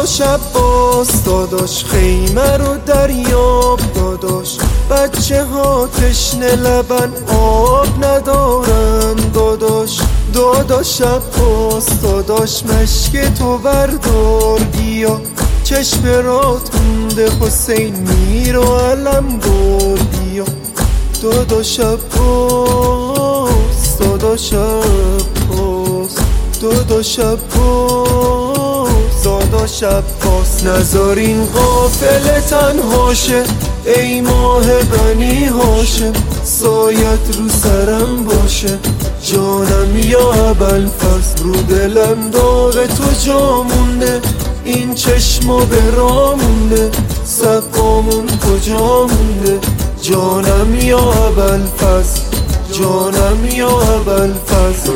داداش عباس داداش خیمه رو دریاب داداش، بچه ها تشنه لبن آب ندارن داداش. داداش عباس داداش مشک تو بردار بیا، چشم رات مونده حسین میر و علم بار بیا. داداش عباس داداش عباس داداش عباس داداش عباس، نذار این قافله تنها شه ای ماه بنی هاشم، سایت رو سرم باشه جانم یا ابوالفضل. رو دلم داغ تو جا مونده، این چشما به راه مونده، سقامون کجا مونده جانم یا ابوالفضل جانم یا ابوالفضل.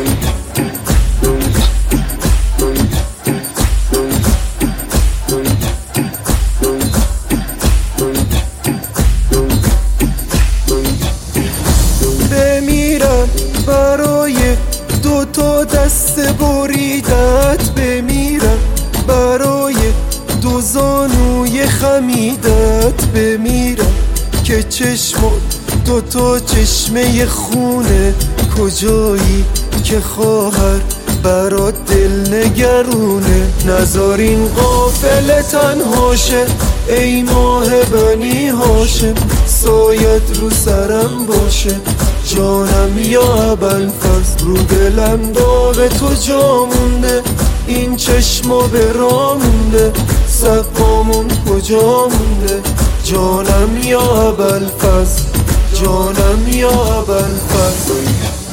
بمیرم برای دوتا دست بریدت، بمیرم برای دو زانوی خمیدت، بمیرم که چشمت دوتا چشمه خونه، کجایی که خواهر برات دل نگرونه. نذار این قافله تنها شه ای ماه بنی هاشم، سایت رو سرم باشه جانم یا ابوالفضل. رو دلم داغ تو جا مونده، این چشما به راه مونده، سقامون کجا مونده جانم یا ابوالفضل جانم یا ابوالفضل.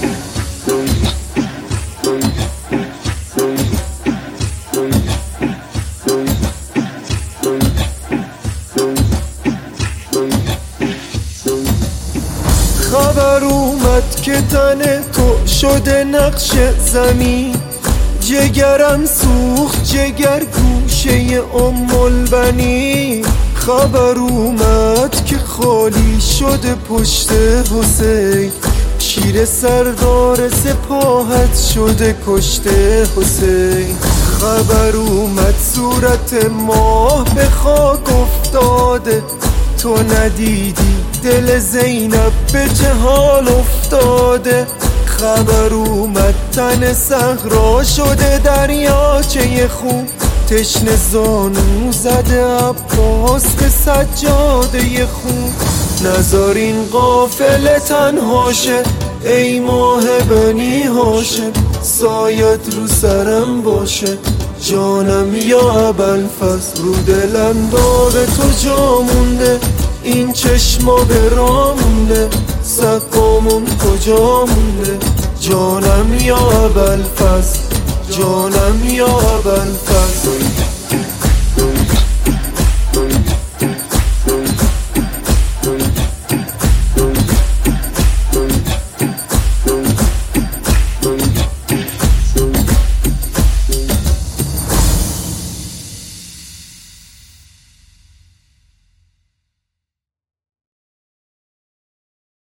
خبر اومد که تن تو شده نقش زمین، جگرم سوخت جگر گوشه البنین. خبر اومد که خالی شده پشت حسین، شیر سردار سپاهت شده کشته حسین. خبر اومد صورت ماه به خاک افتاده، تو ندیدی دل زینب به جهال افتاده. خبر اومد تن صحرا شده دریاچه خون، تشنه زانو زده عباس به سجاده خون. نذار این قافله تنها شه ای ماه بنی هاشم، سایت رو سرم باشه جانم یا ابوالفضل. رو دلم داغ تو جا مونده، این چشما به راه مونده، سقامون کجا مونده جانم یا ابوالفضل جانم یا ابوالفضل.